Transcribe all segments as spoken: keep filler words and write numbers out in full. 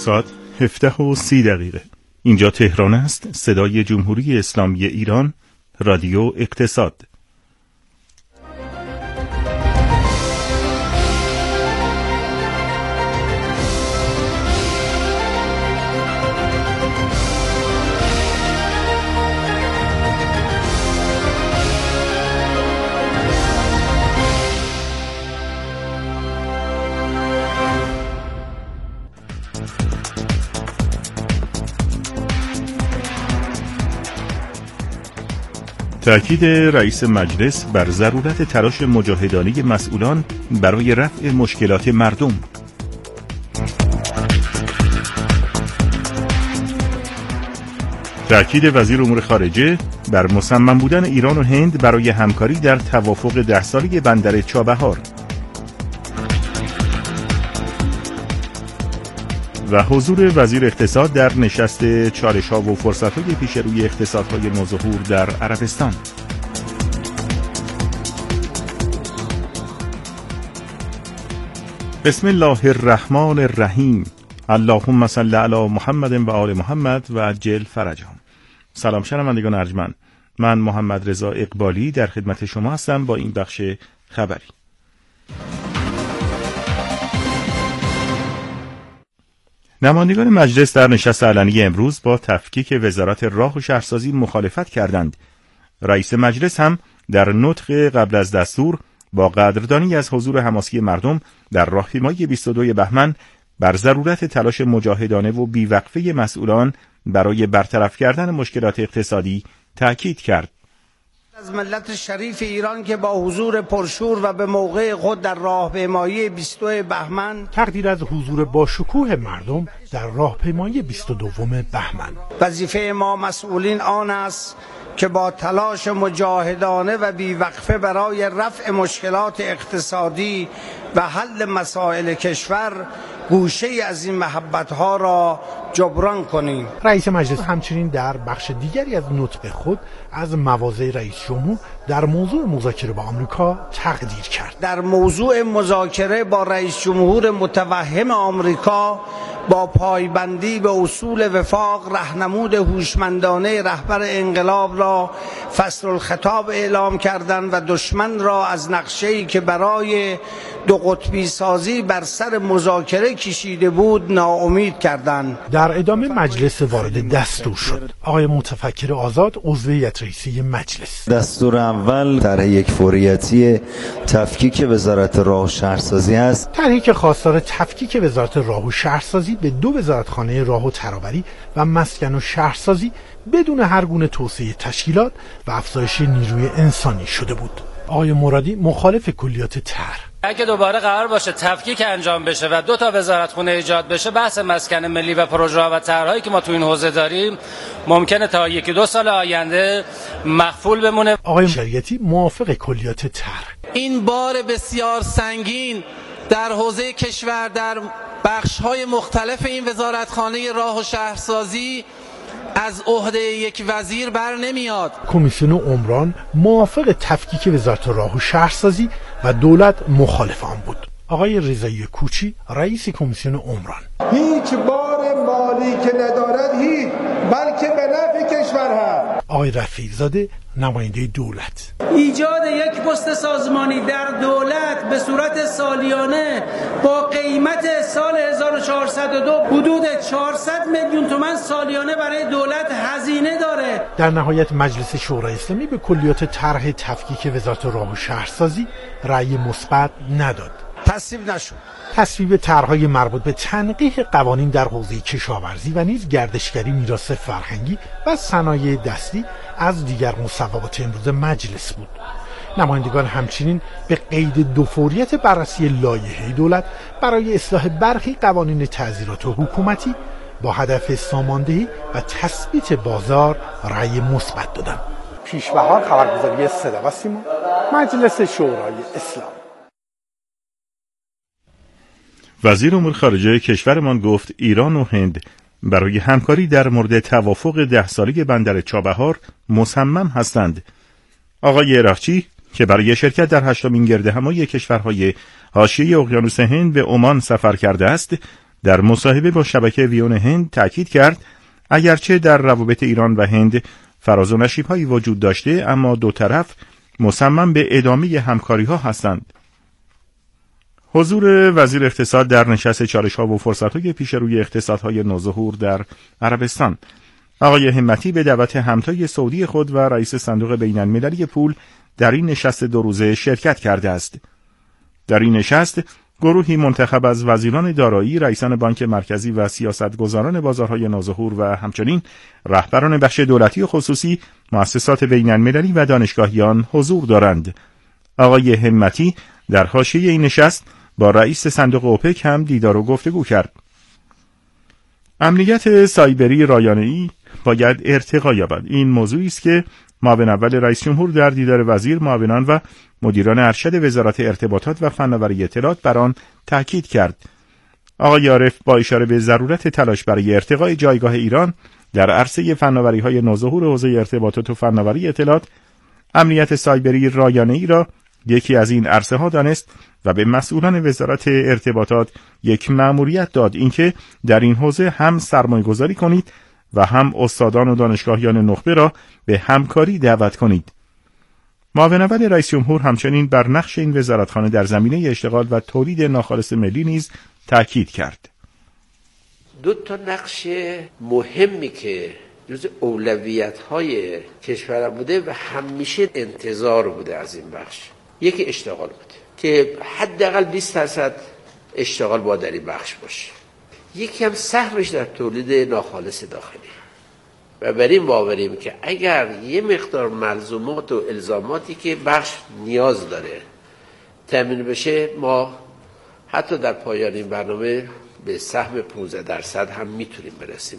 ساعت هفده و سی دقیقه. اینجا تهران است، صدای جمهوری اسلامی ایران، رادیو اقتصاد. تأکید رئیس مجلس بر ضرورت تلاش مجاهدانه مسئولان برای رفع مشکلات مردم. تأکید وزیر امور خارجه بر مصمم بودن ایران و هند برای همکاری در توافق ده ساله بندر چابهار. و حضور وزیر اقتصاد در نشست چالش‌ها و فرصت‌های پیش روی اقتصادهای نوظهور در عربستان. بسم الله الرحمن الرحیم. اللهم صل علی محمد و آل محمد و عجل فرجهم. سلام شنوندگان ارجمند، من محمد رضا اقبالی در خدمت شما هستم با این بخش خبری. نمایندگان مجلس در نشست علنی امروز با تفکیک وزارت راه و شهرسازی مخالفت کردند. رئیس مجلس هم در نطق قبل از دستور با قدردانی از حضور حماسی مردم در راهپیمایی بیست و دو بهمن بر ضرورت تلاش مجاهدانه و بیوقفه مسئولان برای برطرف کردن مشکلات اقتصادی تأکید کرد. از ملت شریف ایران که با حضور پرشور و به موقع خود در راهپیمایی بیست و دو بهمن تقدیر از حضور با شکوه مردم در راهپیمایی بیست و دو بهمن، وظیفه ما مسئولین آن است که با تلاش مجاهدانه و بیوقفه برای رفع مشکلات اقتصادی و حل مسائل کشور گوشه از این محبت‌ها را جبران کنیم. رئیس مجلس همچنین در بخش دیگری از نطق خود از مواضع رئیس جمهور در موضوع مذاکره با آمریکا تقدیر کرد. در موضوع مذاکره با رئیس جمهور متوهم آمریکا با پایبندی به اصول وفاق راهنمود هوشمندانه رهبر انقلاب را فصل الخطاب اعلام کردند و دشمن را از نقشه‌ای که برای دو قطبی سازی بر سر مذاکره کشیده بود ناامید کردند. در ادامه مجلس وارد دستور شد. آقای متفکر آزاد عضو هیئت رئیسه مجلس: دستور اول طرح یک فوریتی تفکیک وزارت راه و شهرسازی است. طرحی که خواستار تفکیک وزارت راه و شهرسازی به دو وزارتخانه راه و ترابری و مسکن و شهرسازی بدون هر گونه توسعه تشکیلات و افزایش نیروی انسانی شده بود. آقای مرادی مخالف کلیات طرح: اگه دوباره قرار باشه تفکیک انجام بشه و دو تا وزارتخونه ایجاد بشه، بحث مسکن ملی و پروژه و طرح‌هایی که ما تو این حوزه داریم ممکنه تا یکی دو سال آینده مخفول بمونه. آقای شریعتی موافق کلیات طرح: این بار بسیار سنگین در حوزه کشور در بخش‌های مختلف این وزارتخانه راه و شهرسازی از عهده یک وزیر بر نمیاد. کمیسیون عمران موافق تفکیک وزارت راه و شهرسازی و دولت مخالف آن بود. آقای رضایی کوچی رئیس کمیسیون عمران: هیچ بار مالی که ندارد هیچ، بلکه به نفع کشور هست. آقای رفیع زاده نماینده دولت: ایجاد یک پست سازمانی در دولت به صورت سالیانه با قیمت سال هزار و چهارصد و دو حدود چهارصد میلیون تومان سالیانه برای دولت هزینه داره. در نهایت مجلس شورای اسلامی به کلیات طرح تفکیک وزارت راه و شهرسازی رأی مثبت نداد. تصویب نشد. تصویب طرح‌های مربوط به تنقیح قوانین در حوزه کشاورزی و نیز گردشگری، میراث فرهنگی و صنایع دستی از دیگر مصوبات امروز مجلس بود. نمایندگان همچنین به قید دو فوریت بررسی لایحه دولت برای اصلاح برخی قوانین تعزیرات حکومتی با هدف ساماندهی و تثبیت بازار رأی مثبت دادند. پیشبهار خبرگزاری صدا و سیما، مجلس شورای اسلام. وزیر امور خارجه کشورمان گفت ایران و هند برای همکاری در مورد توافق ده ساله بندر چابهار مصمم هستند. آقای عراقچی که برای شرکت در هشتمین گردهمایی کشورهای حاشیه اقیانوس هند به عمان سفر کرده است، در مصاحبه با شبکه ویون هند تأکید کرد اگرچه در روابط ایران و هند فراز و نشیب‌هایی وجود داشته، اما دو طرف مصمم به ادامه همکاری‌ها هستند. حضور وزیر اقتصاد در نشست چالش‌ها و فرصت‌های پیش روی اقتصادهای نوظهور در عربستان. آقای همتی به دعوت همتای سعودی خود و رئیس صندوق بین‌المللی پول در این نشست دو روزه شرکت کرده است. در این نشست گروهی منتخب از وزیران دارایی، رئیسان بانک مرکزی و سیاستگزاران بازارهای نوظهور و همچنین رهبران بخش دولتی و خصوصی، مؤسسات بین‌المللی و دانشگاهیان حضور دارند. آقای همتی در حاشیه این نشست با رئیس صندوق اوپک هم دیدار و گفتگو کرد. امنیت سایبری رایانه‌ای باید ارتقا یابد. این موضوعی است که معاون اول رئیس جمهور در دیدار وزیر، معاونان و مدیران ارشد وزارت ارتباطات و فناوری اطلاعات بر آن تاکید کرد. آقای عارف با اشاره به ضرورت تلاش برای ارتقای جایگاه ایران در عرصه فناوری‌های نوظهور حوزه ارتباطات و فناوری اطلاعات، امنیت سایبری رایانه‌ای را یکی از این عرصه‌ها دانست و به مسئولان وزارت ارتباطات یک مأموریت داد، اینکه در این حوزه هم سرمایه‌گذاری کنید و هم استادان و دانشگاهیان نخبه را به همکاری دعوت کنید. معاون اول رئیس جمهور همچنین بر نقش این وزارتخانه در زمینه اشتغال و تولید ناخالص ملی نیز تاکید کرد. دو تا نقش مهمی که جز اولویت‌های کشور بوده و همیشه انتظار بوده از این بخش، یکی اشتغال بوده که حداقل بیست درصد اشتغال با در این بخش باشه. یکی هم سهمش در تولید ناخالص داخلی و بر این باوریم که اگر یه مقدار ملزومات و الزاماتی که بخش نیاز داره تامین بشه، ما حتی در پایان این برنامه به سهم پانزده درصد هم میتونیم برسیم.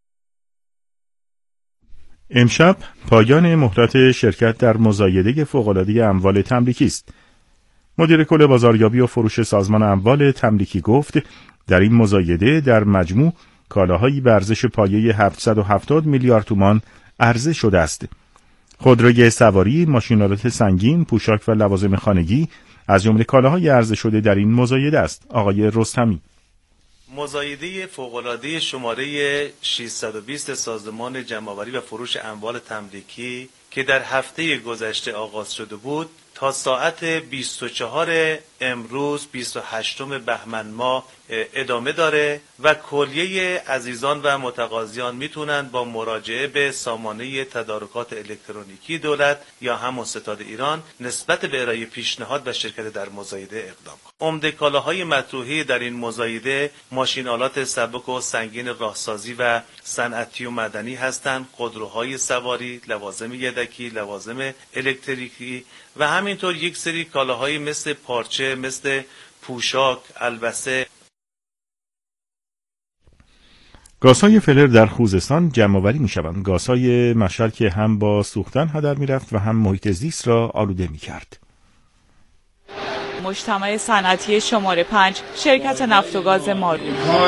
امشب پایان مهلت شرکت در مزایده فوق‌العاده اموال تملیکی است. مدیر کل بازاریابی و فروش سازمان اموال تملیکی گفت در این مزایده در مجموع کالاهایی به ارزش پایه هفتصد و هفتاد میلیارد تومان عرضه شده است. خودروی سواری، ماشین‌آلات سنگین، پوشاک و لوازم خانگی از جمله کالاهای عرضه شده در این مزایده است. آقای رستمی: مزایده فوق‌العاده شماره ششصد و بیست سازمان جمع‌آوری و فروش اموال تملیکی که در هفته گذشته آغاز شده بود تا ساعت بیست و چهارم امروز بیست و هشتم بهمن ماه ادامه داره و کلیه عزیزان و متقاضیان میتونن با مراجعه به سامانه تدارکات الکترونیکی دولت یا همون ستاد ایران نسبت به ارائه پیشنهاد و شرکت در مزایده اقدام کنند. عمده کالاهای مطروحه در این مزایده ماشین‌آلات سبک و سنگین راهسازی و صنعتی و مدنی هستند، خودروهای سواری، لوازم یدکی، لوازم الکتریکی و همینطور یک سری کالاهای مثل پارچه، مثل پوشاک، البسه. گازهای فلر در خوزستان جمع‌آوری می‌شوند. گازهای مشعل که هم با سوختن هدر می‌رفت و هم محیط زیست را آلوده می‌کرد. مجتمع صنعتی شماره پنج شرکت نفت و گاز مارو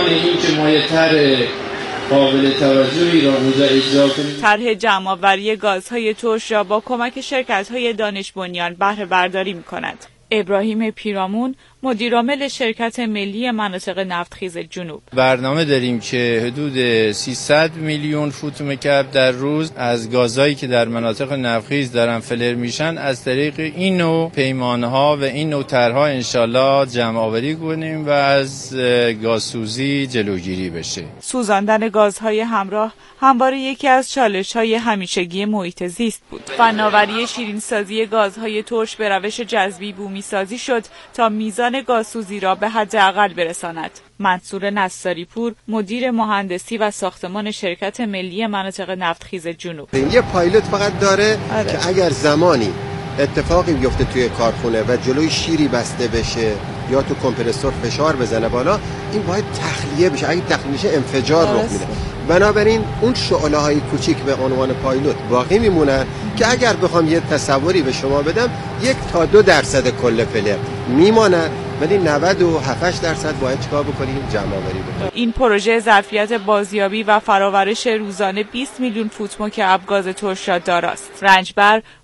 قابل توجهی را موضع اجرا کنید. طرح جمع‌آوری گازهای ترش را با کمک شرکت‌های دانش بنیان بهره برداری می‌کند. ابراهیم پیرامون مدیرعامل شرکت ملی مناطق نفتخیز جنوب: برنامه داریم که حدود سیصد میلیون فوت مکعب در روز از گازهایی که در مناطق نفتخیز دارن فلر میشن از طریق این نوع پیمانها و این نوع طرح‌ها انشالله جمع آوری کنیم و از گازسوزی جلوگیری بشه. سوزاندن گازهای همراه همواره یکی از چالش‌های همیشگی محیط زیست بود. فناوری شیرین‌سازی گازهای ترش به روش جذبی بومی سازی شد تا میزان گازسوزی را به حداقل برساند. منصور نصاری پور مدیر مهندسی و ساختمان شرکت ملی مناطق نفتخیز جنوب: یه پایلوت فقط داره آره. که اگر زمانی اتفاقی بیفته توی کارخونه و جلوی شیری بسته بشه یا تو کمپرسور فشار بزنه بالا، این باید تخلیه بشه. اگه تخلیه میشه انفجار رخ میده. بنابراین اون شعله های کوچیک به عنوان پایلوت باقی میمونن که اگر بخوام یه تصوری به شما بدم یک تا دو درصد کل فلر میمانن، ولی نود و هفت درصد باید چیکار بکنیم؟ جمع آوری بکنیم. این پروژه ظرفیت بازیابی و فرآورش روزانه بیست میلیون فوت مکعب گاز ترش را داراست. رنجبر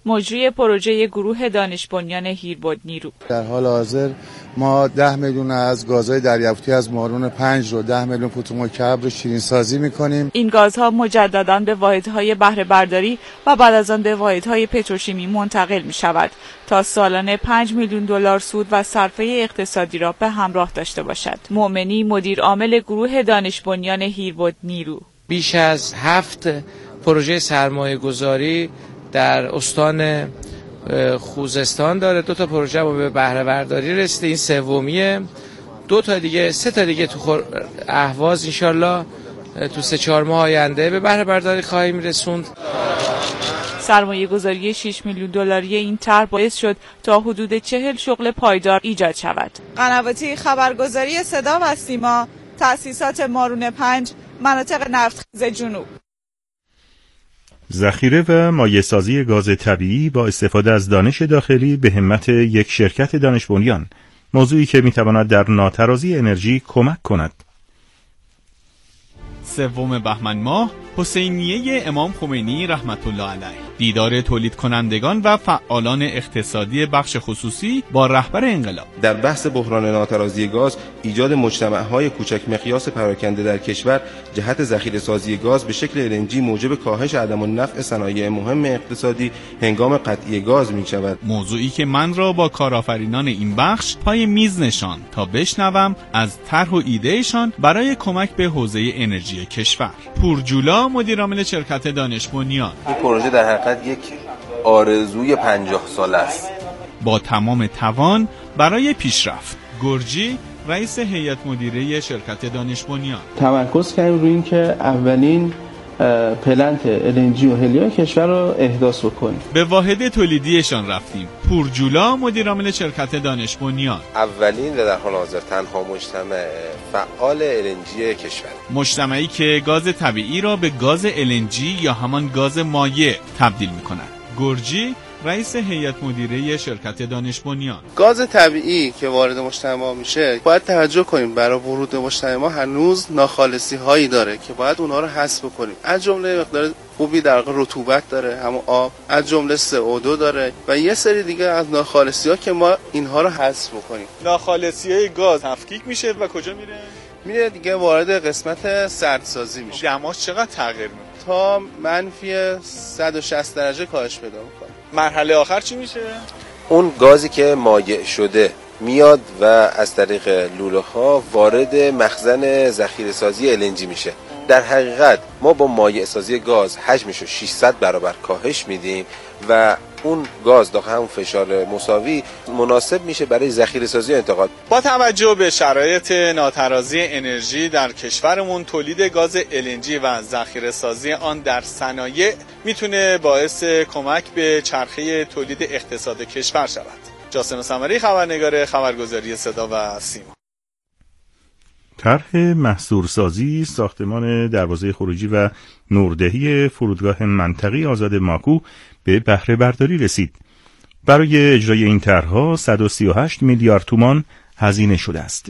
مجری پروژه گروه دانش بنیان هیربود نیرو. در حال حاضر ما ده میلیون از گازهای دریافتی از مارون پنج رو ده میلیون فوت مکعب رو شیرین سازی می‌کنیم. این گازها مجدداً به واحدهای بهره برداری و بعد از آن به واحدهای پتروشیمی منتقل می‌شود تا سالانه پنج میلیون دلار سود و صرفه اقتصادی را به همراه داشته باشد. مؤمنی مدیر عامل گروه دانش بنیان هیربود نیرو: بیش از هفت پروژه سرمایه گذاری در استان خوزستان داره. دو تا پروژه با به بهره برداری رسیده، این سومیه. دو تا دیگه سه تا دیگه تو اهواز انشالله تو سه چهار ماه آینده به بهره برداری خواهیم رسوند. سرمایه گذاری شش میلیون دلاری این طرح باعث شد تا حدود چهل شغل پایدار ایجاد شود. قنواتی خبرگزاری صدا و سیما، تأسیسات مارون پنج، مناطق نفتخیز جنوب. ذخیره و مایع‌سازی گاز طبیعی با استفاده از دانش داخلی به همت یک شرکت دانش بنیان، موضوعی که میتواند در ناترازی انرژی کمک کند. سوم بهمن ماه، حسینیه امام خمینی رحمت الله علیه، دیدار تولید کنندگان و فعالان اقتصادی بخش خصوصی با رهبر انقلاب. در بحث بحران ناترازی گاز، ایجاد مجتمع‌های کوچک مقیاس پراکنده در کشور جهت ذخیره‌سازی گاز به شکل ال ان جی موجب کاهش عدم النفع صنایع مهم اقتصادی هنگام قطعی گاز می‌شود. موضوعی که من را با کارآفرینان این بخش پای میز نشان تا بشنوم از طرح و ایدهشان برای کمک به حوزه انرژی کشور. پورجولا مدیر عامل شرکت دانش بنیان: این پروژه در حقیقت یک آرزوی پنجاه ساله است با تمام توان برای پیشرفت. گرجی رئیس هیئت مدیره شرکت دانش بنیان: تمرکز کردیم روی این که اولین پلنت ال ان جی و هلیوم کشور رو احداث بکنیم. به واحد تولیدیشان رفتیم. پورجولا مدیر عامل شرکت دانش بنیان: اولین و در حال حاضر تنها مجتمع فعال ال ان جی کشور، مجتمعی که گاز طبیعی را به گاز ال ان جی یا همان گاز مایع تبدیل می‌کند. گرجی رئیس هیئت مدیره شرکت دانش بنیان: گاز طبیعی که وارد مجتمع میشه باید توجه کنیم برای ورود به مجتمع ما هنوز ناخالصی هایی داره که باید اونها رو حذف کنیم. از جمله مقدار خوبی در رطوبت داره، همون آب، از جمله سی او دو داره و یه سری دیگه از ناخالصی ها که ما اینها رو حذف کنیم. ناخالصی های گاز تفکیک میشه و کجا میره؟ میره دیگه وارد قسمت سردسازی میشه. دماش چقدر تغییر میکنه؟ تا منفی صد و شصت درجه کاهش پیدا میکنه. مرحله آخر چی میشه؟ اون گازی که مایع شده میاد و از طریق لوله ها وارد مخزن ذخیره سازی ال ان جی میشه. در حقیقت ما با مایع سازی گاز حجمش رو ششصد برابر کاهش میدیم و اون گاز داخل همون فشار مساوی مناسب میشه برای ذخیره سازی و انتقال. با توجه به شرایط ناترازی انرژی در کشورمون، تولید گاز ال ان جی و ذخیره سازی آن در صنایع میتونه باعث کمک به چرخه تولید اقتصاد کشور شود. جاسم سمری، خبرنگار خبرگزاری صدا و سیما. طرح محصورسازی ساختمان دروازه خروجی و نوردهی فرودگاه منطقی آزاد ماکو به بهره برداری رسید. برای اجرای این طرح‌ها صد و سی و هشت میلیارد تومان هزینه شده است.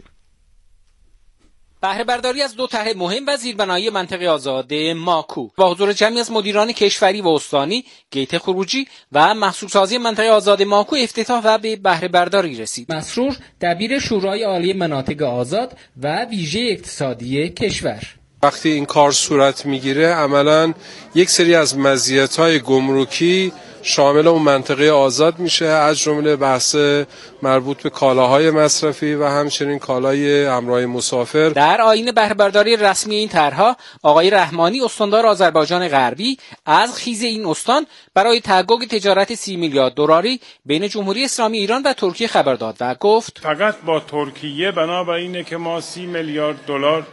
بهره برداری از دو طرح مهم و زیربنایی منطقه آزاد ماکو با حضور جمعی از مدیران کشوری و استانی، گیت خروجی و محصولسازی منطقه آزاد ماکو افتتاح و به بهره برداری رسید. مسرور دبیر شورای عالی مناطق آزاد و ویژه اقتصادی کشور: وقتی این کار صورت میگیره عملاً یک سری از مزیت‌های گمرکی شامل اون منطقه آزاد میشه، از جمله بحث مربوط به کالاهای مصرفی و همچنین کالای همراه مسافر. در آیین بهره برداری رسمی این طرح‌ها، آقای رحمانی استاندار آذربایجان غربی از خیز این استان برای تحقق تجارت سی میلیارد دلاری بین جمهوری اسلامی ایران و ترکیه خبر داد و گفت فقط با ترکیه بنابر اینه که ما سی میلیارد دلار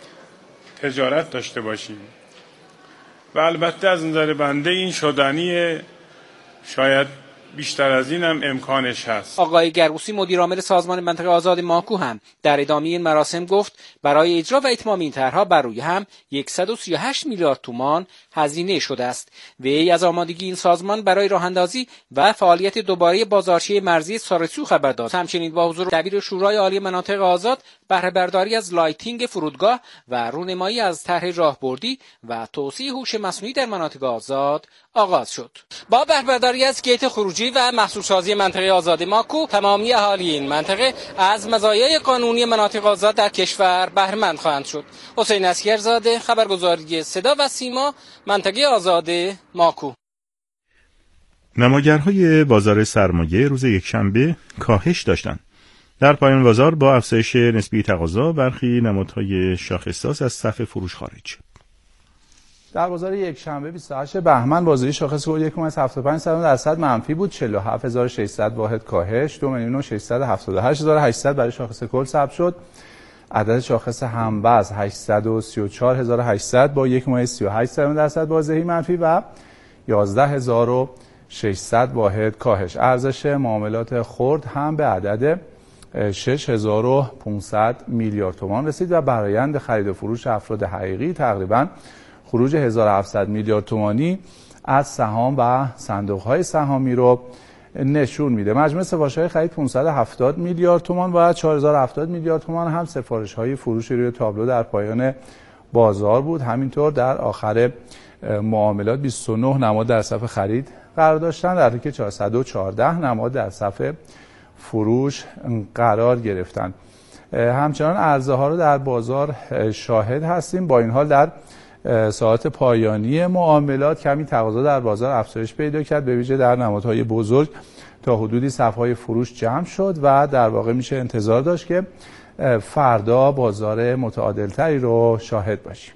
تجارت داشته باشیم و البته از نظر بنده این شدنیه. شاید بیشتر از این هم امکانش هست. آقای گربوسی مدیرعامل سازمان منطقه آزاد ماکو هم در ادامه این مراسم گفت برای اجرا و اتمام این طرح‌ها بر روی هم صد و سی و هشت میلیارد تومان هزینه شده است. وی از آمادگی این سازمان برای راه‌اندازی و فعالیت دوباره بازارچه مرزی سارسو خبر داد. همچنین با حضور دبیر شورای عالی مناطق آزاد بهره برداری از لایتینگ فرودگاه و رونمایی از طرح راهبردی و توسعه هوش مصنوعی در مناطق آزاد آغاز شد. با بهره برداری از گیت خروجی و محصولسازی منطقه آزاد ماکو تمامی اهالی این منطقه از مزایای قانونی مناطق آزاد در کشور بهره مند خواهند شد. حسین اسکرزاده، خبرگزاری صدا و سیما، منطقه آزاد ماکو. نماگرهای بازار سرمایه روز یکشنبه کاهش داشتند. در پایان بازار با افزایش نسبی تقاضا برخی نمادهای شاخص‌ساز از صف فروش خارج شد. در بازار یکشنبه بیست و هشت بهمن بازاری شاخص کل یک کماه هفتاد و پنج درصد منفی بود. چهل و هفت هزار و ششصد واحد کاهش، دو میلیون و ششصد و هفتاد و هشت هزار و هشتصد برای شاخص کل ثبت شد. عدد شاخص هموزن هشتصد و سی و چهار هزار و هشتصد با یک کماه سی و هشت درصد بازدهی منفی و یازده هزار و ششصد واحد کاهش. ارزش معاملات خرد هم به عدد شش هزار و پانصد میلیارد تومان رسید و برآیند خرید و فروش افراد حقیقی تقریباً خروج هزار و هفتصد میلیارد تومانی از سهام و صندوق‌های سهامی رو نشون میده. مجموع سفارش‌های خرید پانصد و هفتاد میلیارد تومان و چهار هزار و هفتاد میلیارد تومان هم سفارش‌های فروش روی تابلو در پایان بازار بود. همینطور در آخر معاملات بیست و نه نماد در صف خرید قرار داشتن، در حالی که چهارصد و چهارده نماد در صف فروش قرار گرفتند. همچنان عرضه ها رو در بازار شاهد هستیم. با این حال در ساعات پایانی معاملات کمی تقاضا در بازار افزایش پیدا کرد، به ویژه در نمادهای بزرگ تا حدودی صف‌های فروش جمع شد و در واقع میشه انتظار داشت که فردا بازار متعادلتری رو شاهد باشیم.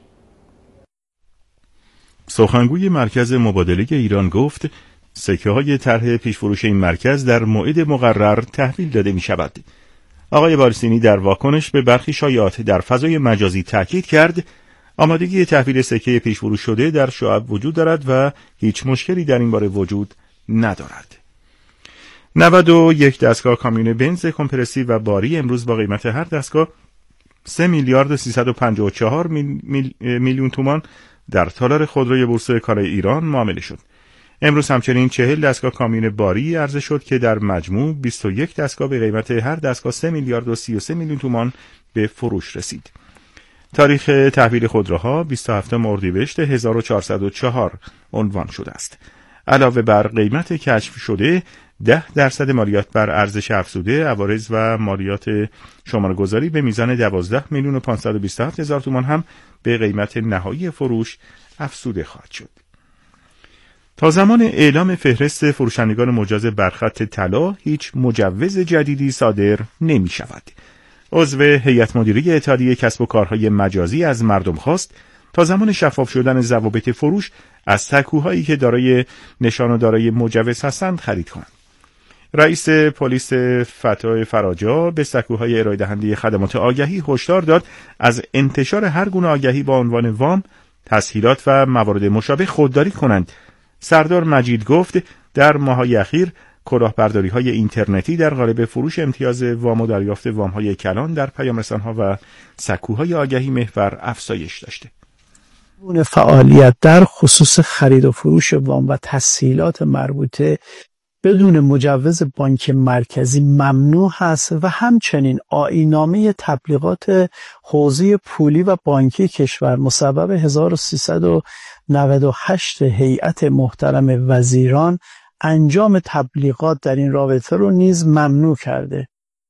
سخنگوی مرکز مبادله ایران گفت سکه های طرح پیشفروش این مرکز در موعد مقرر تحویل داده می شود. آقای بارسینی در واکنش به برخی شایعات در فضای مجازی تاکید کرد آمادگی تحویل سکه پیشفروش شده در شعب وجود دارد و هیچ مشکلی در این باره وجود ندارد. نود و یک دستگاه کامیون بنز کمپرسی و باری امروز با قیمت هر دستگاه سه میلیارد و سیصد و پنجاه و چهار میلیون تومان در تالار خودروی بورس کالای ایران معامله شد. امروز همچنین چهل دستگاه کامیون باری عرضه شد که در مجموع بیست و یک دستگاه به قیمت هر دستگاه سه میلیارد و سی و سه میلیون تومان به فروش رسید. تاریخ تحویل خودروها بیست و هفتم اردیبهشت هزار و چهارصد و چهار عنوان شده است. علاوه بر قیمت کشف شده، ده درصد مالیات بر ارزش افزوده، عوارض و مالیات شماره‌گذاری به میزان دوازده میلیون و پانصد و بیست و هفت هزار تومان هم به قیمت نهایی فروش افزوده خواهد شد. تا زمان اعلام فهرست فروشندگان مجاز برخط طلا هیچ مجوز جدیدی صادر نمی شود. عضو هیئت مدیره اتحادیه کسب و کارهای مجازی از مردم خواست تا زمان شفاف شدن ضوابط فروش از سکوهایی که دارای نشان و دارای مجوز هستند خرید کنند. رئیس پلیس فتح فراجا به سکوهای ارائه دهنده خدمات آگهی هشدار داد از انتشار هر گونه آگهی با عنوان وام، تسهیلات و موارد مشابه خودداری کنند. سردار مجید گفت در ماه‌های اخیر کلاهبرداری‌های اینترنتی در قالب فروش امتیاز وام و دریافت وام‌های کلان در پیام‌رسان‌ها و سکوهای آگهی محور افزایش داشته. گونه فعالیت در خصوص خرید و فروش وام و تسهیلات مربوطه بدون مجوز بانک مرکزی ممنوع هست و همچنین آیین‌نامه تبلیغات حوزه پولی و بانکی کشور مصوب هزار و سیصد و نود و هشت هیئت محترم وزیران انجام تبلیغات در این رابطه رو نیز ممنوع کرده.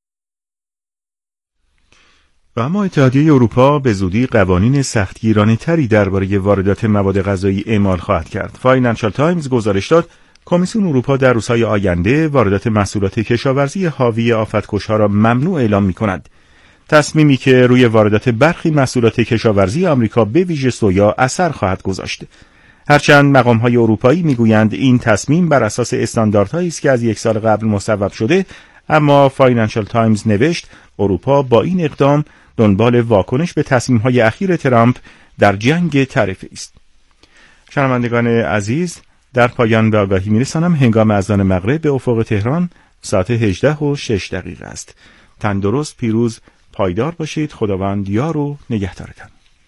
و اما اتحادیه اروپا به زودی قوانین سختگیرانه تری درباره واردات مواد غذایی اعمال خواهد کرد. فاینانشال تایمز گزارش داد کمیسیون اروپا در روزهای آینده واردات محصولات کشاورزی حاوی آفتکش‌ها را ممنوع اعلام می‌کند. تصمیمی که روی واردات برخی محصولات کشاورزی آمریکا به ویژه سویا اثر خواهد گذاشت. هرچند مقام‌های اروپایی می‌گویند این تصمیم بر اساس استانداردهایی است که از یک سال قبل مصوب شده، اما فاینانشال تایمز نوشت اروپا با این اقدام دنبال واکنش به تصمیم‌های اخیر ترامپ در جنگ تعرفه است. شنوندگان عزیز، در پایان به آگاهی میرسانم هنگام اذان مغرب به افق تهران ساعت هجده و شش دقیقه است. تندرست، پیروز، پایدار باشید. خداوند یار و نگهدارتان.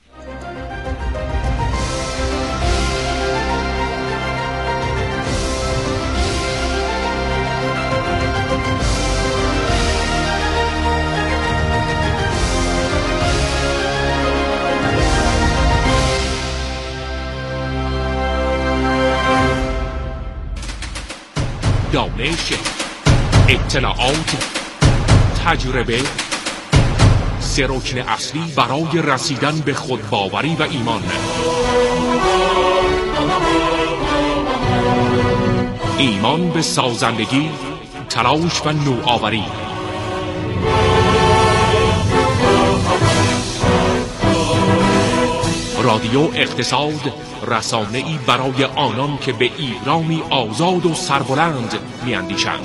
دانش، اطلاعات، تجربه، سه رکن اصلی برای رسیدن به خودباوری و ایمان. ایمان به سازندگی، تلاش و نوآوری. رادیو اقتصاد، رسانه‌ای برای آنان که به ایرانی آزاد و سربلند می‌اندیشند.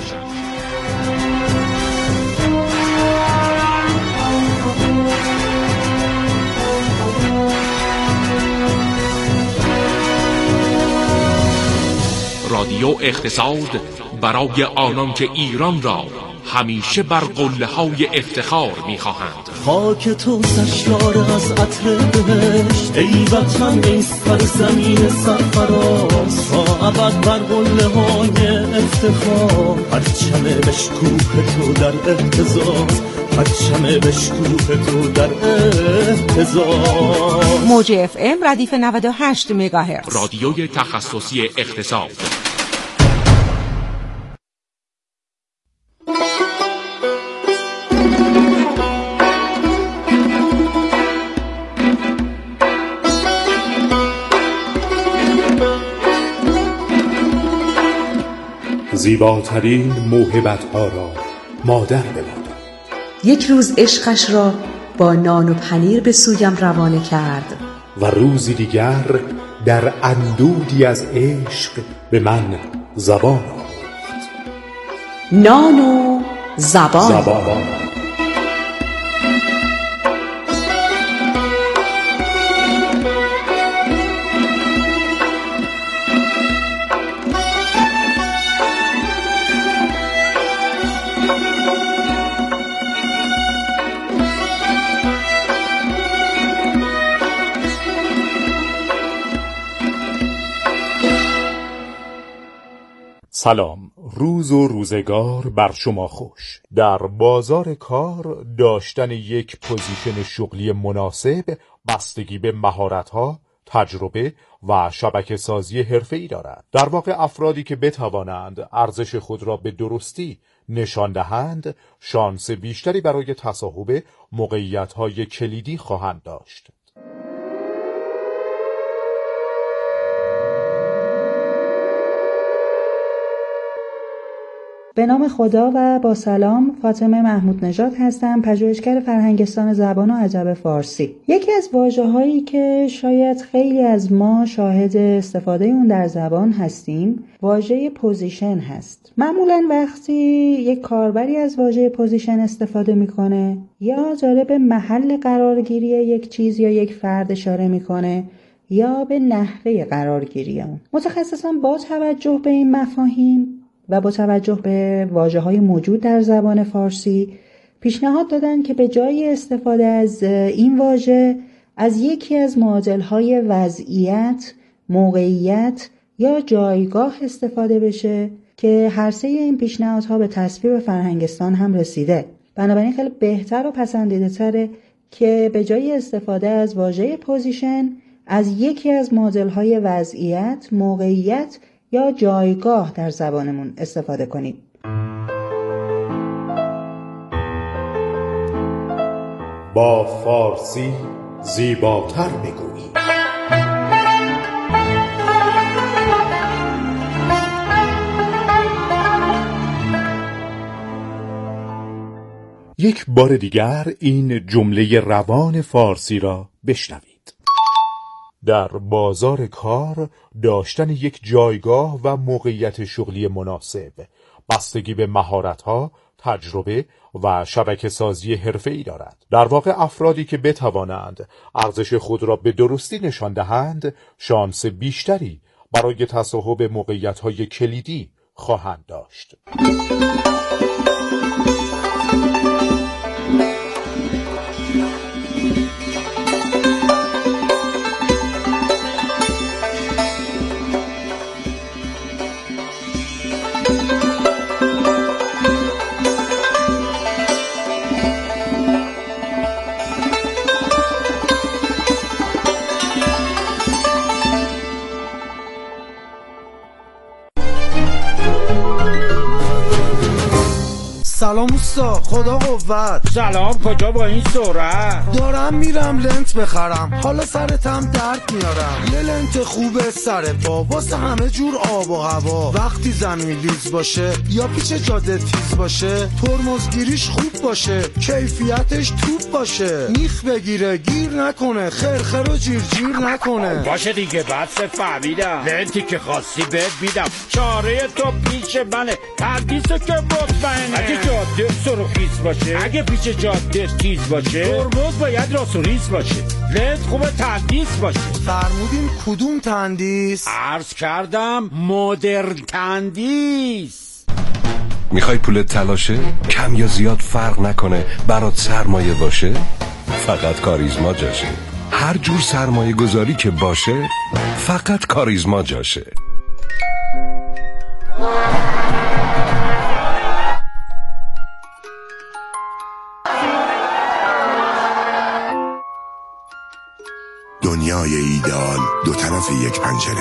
رادیو اقتصاد برای آنان که ایران را همیشه بر قله‌های افتخار می‌خواهند. خاک تو سرشار از عطر بهشت، ای وطن ای سرزمین سرفراز، تا ابد بر قله‌های افتخار، پرچم بشکوه تو در اهتزاز، پرچم بشکوه تو در اهتزاز. موج اف ام ردیف نود و هشت مگاهرتز، رادیوی تخصصی اقتصاد. زیباترین موهبت‌ها را مادر بماند. یک روز عشقش را با نان و پنیر به سویم روانه کرد و روزی دیگر در اندودی از عشق به من زبان آموخت. نان و زبان, زبان. سلام، روز و روزگار بر شما خوش. در بازار کار داشتن یک پوزیشن شغلی مناسب بستگی به مهارت‌ها، تجربه و شبکه سازی حرفه‌ای دارد. در واقع افرادی که بتوانند ارزش خود را به درستی نشان دهند، شانس بیشتری برای تصاحب موقعیت‌های کلیدی خواهند داشت. به نام خدا و با سلام، فاطمه محمود نژاد هستم، پژوهشگر فرهنگستان زبان و ادب فارسی. یکی از واژه‌هایی که شاید خیلی از ما شاهد استفاده اون در زبان هستیم، واژه پوزیشن هست. معمولاً وقتی یک کاربری از واژه پوزیشن استفاده میکنه یا داره به محل قرارگیری یک چیز یا یک فرد اشاره میکنه یا به نحوه قرارگیری اون. متخصصان با توجه به این مفاهیم و با توجه به واژه‌های موجود در زبان فارسی پیشنهاد دادن که به جای استفاده از این واژه از یکی از معادل‌های وضعیت، موقعیت یا جایگاه استفاده بشه که هر سه این پیشنهادها به تصویب فرهنگستان هم رسیده. بنابراین خیلی بهتر و پسندیده تره که به جای استفاده از واژه پوزیشن از یکی از معادل‌های وضعیت، موقعیت یا جایگاه در زبانمون استفاده کنیم. با فارسی زیباتر بگوییم. یک بار دیگر این جمله روان فارسی را بشنوید. در بازار کار داشتن یک جایگاه و موقعیت شغلی مناسب بستگی به مهارت‌ها، تجربه و شبکه سازی حرفه‌ای دارد. در واقع افرادی که بتوانند ارزش خود را به درستی نشان دهند، شانس بیشتری برای تصاحب موقعیت‌های کلیدی خواهند داشت. سلام اوستا، خدا قوت. سلام، کجا با این سرعت؟ دارم میرم لنت بخرم، حالا سرتم درد میارم. یه لنت خوبه سر پا واسه همه جور آب و هوا. وقتی زمین لیز باشه یا پیچ جاده تیز باشه، ترمزگیریش خوب باشه، کیفیتش توپ باشه، میخ بگیره گیر نکنه، خرخر و جیر جیر نکنه. باشه دیگه، بس فهمیدم. لنتی که خواستی بهت میدم، چاره تو پیش منه، تردیسو که مطمئنه. اگه جاده سرخیز باشه، اگه پیچ جاده تیز باشه، ترمز باید راست و ریز باشه، لنت خوبه تندیس باشه. فرمودین کدوم تندیس؟ عرض کردم مدرن تندیس. میخوای پولت تلاشه؟ کم یا زیاد فرق نکنه، برات سرمایه باشه؟ فقط کاریزما جاشه. هر جور سرمایه گذاری که باشه، فقط کاریزما جاشه. دنیای ایدئال دو طرف یک پنجره.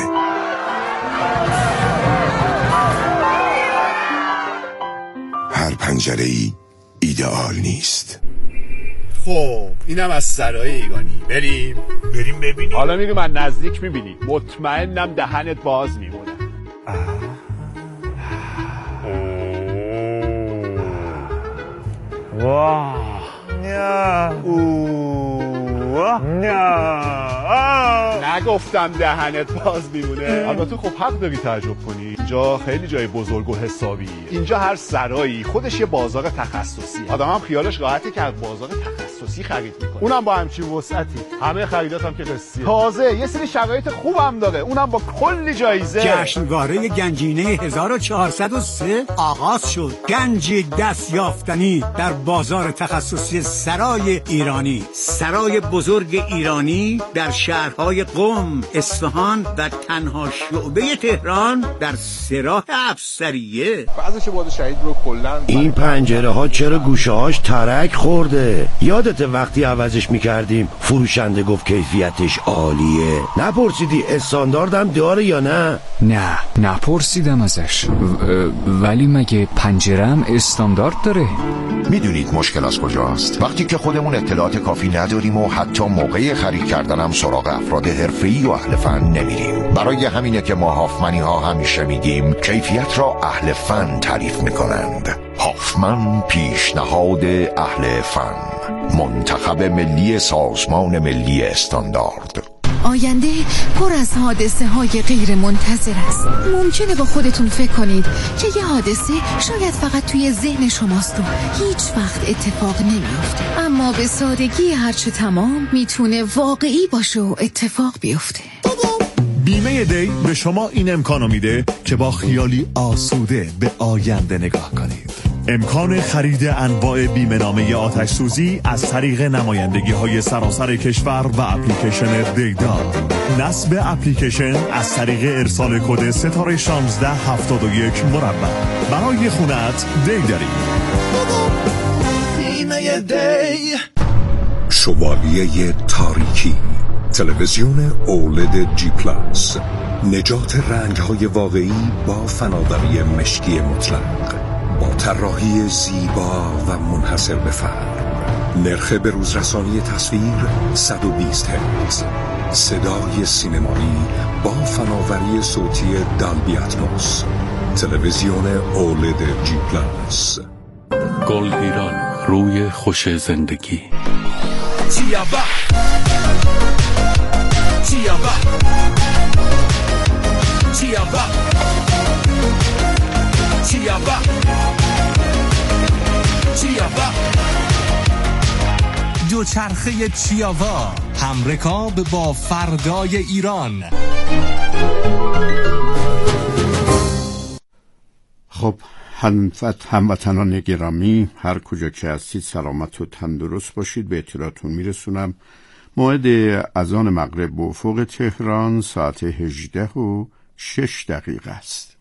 هر پنجره ای ایدئال نیست. خب اینم از سرای ایگانی. بریم بریم ببینیم. حالا میریم از نزدیک میبینیم. مطمئنم دهنت باز میمونه. واه نه اوه نه نگفتم دهنت باز میمونه. البته خب حق داری تعجب کنی، اینجا خیلی جای بزرگ و حسابی. اینجا هر سرایی خودش یه بازار تخصصی. آدم هم خیالش راحته که از بازار تخصصی خرید میکنه، اونم با همچین وسعتی. همه خریدات هم که قصیه. تازه یه سری شرایط خوبم داره، اونم با کلی جایزه. جشنواره گنجینه هزار و چهارصد و سه آغاز شد. گنجی دست یافتنی در بازار تخصصی سرای ایرانی. سرای بزرگ ایرانی در شهرهای قم، اصفهان و تنها شعبه تهران در سراح افسریه. بعضش بود شهید رو کلا. این پنجره ها چرا گوشه هاش ترک خورده؟ یادت وقتی عوضش میکردیم فروشنده گفت کیفیتش عالیه؟ نپرسیدی استانداردم داره یا نه؟ نه نپرسیدم ازش، ولی مگه پنجره‌ام استاندارد داره؟ میدونید مشکل از کجاست؟ وقتی که خودمون اطلاعات کافی نداریم و حتی موقع خرید کردنم سراغ افراد حرفه‌ای و اهل فن نمیریم. برای همینه که ما هافمنی ها همیشه میگیم کیفیت را اهل فن تعریف میکنند. هافمن پیشنهاد اهل فن، منتخب ملی سازمان ملی استاندارد. آینده پر از حادثه های غیر منتظر است. ممکنه با خودتون فکر کنید که یه حادثه شاید فقط توی ذهن شماست و هیچ وقت اتفاق نمیفته، اما به سادگی هرچه تمام میتونه واقعی باشه و اتفاق بیفته. بیمه دی به شما این امکانو میده که با خیالی آسوده به آینده نگاه کنید. امکان خرید انواع بیمه نامه آتش سوزی از طریق نمایندگی های سراسر کشور و اپلیکیشن دیدار. نصب اپلیکیشن از طریق ارسال کد ستاره شانزده هفتاد و یک مربع. برای خونت دی داریم. بیمه دی. شوالیه تاریکی، تلویزیون اولد جی پلاس، نجات رنگ‌های واقعی با فناوری مشکی مطلق، با طراحی زیبا و منحصر به فرد. نرخ به روزرسانی تصویر صد و بیست هرتز، صدای سینمایی با فناوری صوتی دالبی اتموس. تلویزیون اولد جی پلاس. گل ایران، روی خوش زندگی. چیابا چیابا چیابا چیابا چیابا دوچرخه چیاوا، همرکاب با فردای ایران. خب هموطنان گرامی، هر کجا که هستید سلامت و تندرست باشید. به اطلاعتون میرسونم موعد اذان مغرب به افق تهران ساعت هجده و شش دقیقه است.